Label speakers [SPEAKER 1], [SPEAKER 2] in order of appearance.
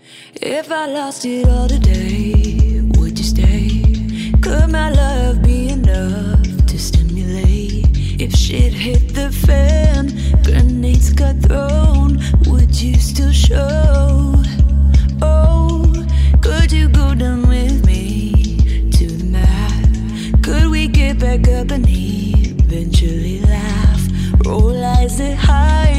[SPEAKER 1] If I lost it all today, would you stay? Could my love be enough to stimulate? If shit hit the fan, grenades got thrown, would you still show? Oh, could you go down with me to the mat? Could we get back up and eventually laugh? Roll eyes that high